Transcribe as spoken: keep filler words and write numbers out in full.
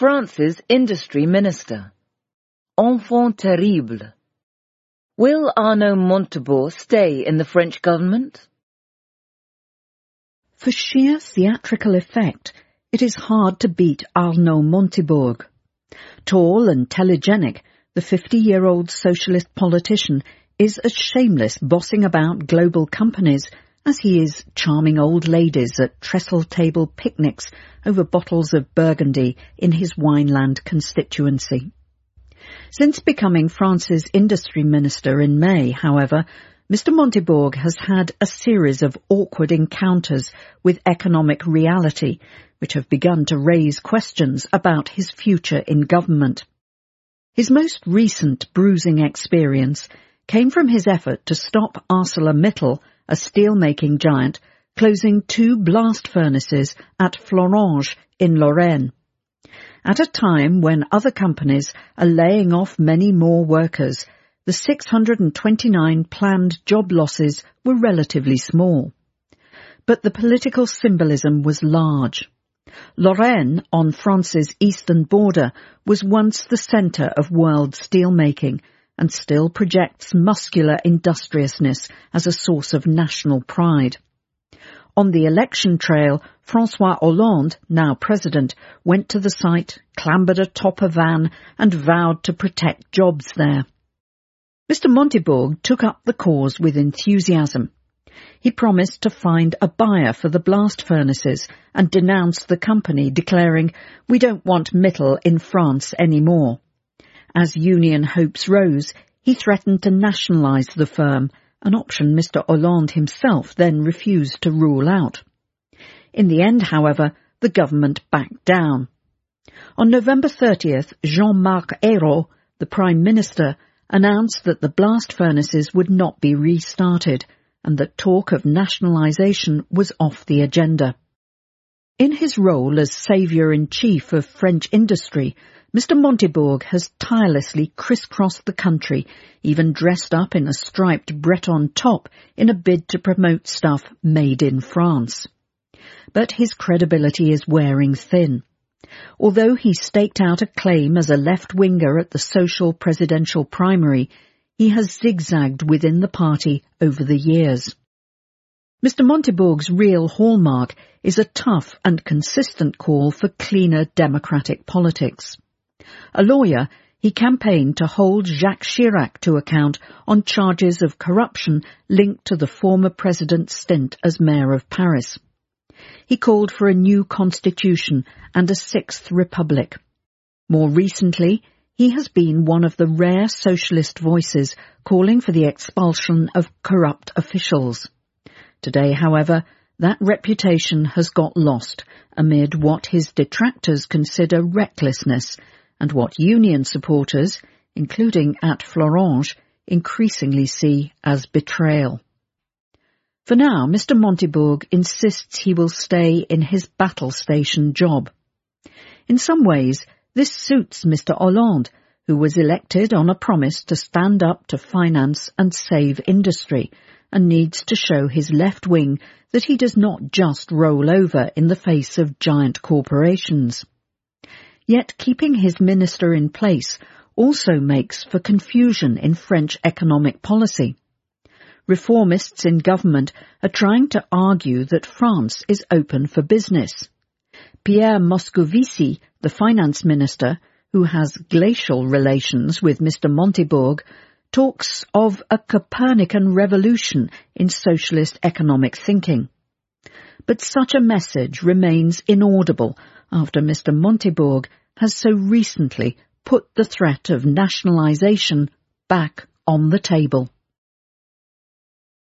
France's industry minister. Enfant terrible. Will Arnaud Montebourg stay in the French government? For sheer theatrical effect, it is hard to beat Arnaud Montebourg. Tall and telegenic, the fifty-year-old socialist politician is as shameless bossing about global companies as he is charming old ladies at trestle-table picnics over bottles of Burgundy in his Wineland constituency. Since becoming France's industry minister in May, however, Mister Montebourg has had a series of awkward encounters with economic reality, which have begun to raise questions about his future in government. His most recent bruising experience came from his effort to stop ArcelorMittal, a steel-making giant, closing two blast furnaces at Florange in Lorraine. At a time when other companies are laying off many more workers, the six hundred twenty-nine planned job losses were relatively small. But the political symbolism was large. Lorraine, on France's eastern border, was once the centre of world steelmaking and still projects muscular industriousness as a source of national pride. On the election trail, François Hollande, now president, went to the site, clambered atop a van and vowed to protect jobs there. Mister Montebourg took up the cause with enthusiasm. He promised to find a buyer for the blast furnaces and denounced the company, declaring, "We don't want Mittal in France anymore." As union hopes rose, he threatened to nationalise the firm, an option Mister Hollande himself then refused to rule out. In the end, however, the government backed down. On November thirtieth, Jean-Marc Ayrault, the Prime Minister, announced that the blast furnaces would not be restarted and that talk of nationalisation was off the agenda. In his role as saviour-in-chief of French industry, Mister Montebourg has tirelessly crisscrossed the country, even dressed up in a striped Breton top in a bid to promote stuff made in France. But his credibility is wearing thin. Although he staked out a claim as a left-winger at the social presidential primary, he has zigzagged within the party over the years. Mister Montebourg's real hallmark is a tough and consistent call for cleaner democratic politics. A lawyer, he campaigned to hold Jacques Chirac to account on charges of corruption linked to the former president's stint as mayor of Paris. He called for a new constitution and a sixth republic. More recently, he has been one of the rare socialist voices calling for the expulsion of corrupt officials. Today, however, that reputation has got lost amid what his detractors consider recklessness and what union supporters, including at Florange, increasingly see as betrayal. For now, Mister Montebourg insists he will stay in his battle station job. In some ways, this suits Mister Hollande, who was elected on a promise to stand up to finance and save industry, and needs to show his left wing that he does not just roll over in the face of giant corporations. Yet keeping his minister in place also makes for confusion in French economic policy. Reformists in government are trying to argue that France is open for business. Pierre Moscovici, the finance minister, who has glacial relations with Mister Montebourg, talks of a Copernican revolution in socialist economic thinking. But such a message remains inaudible after Mister Montebourg has so recently put the threat of nationalisation back on the table.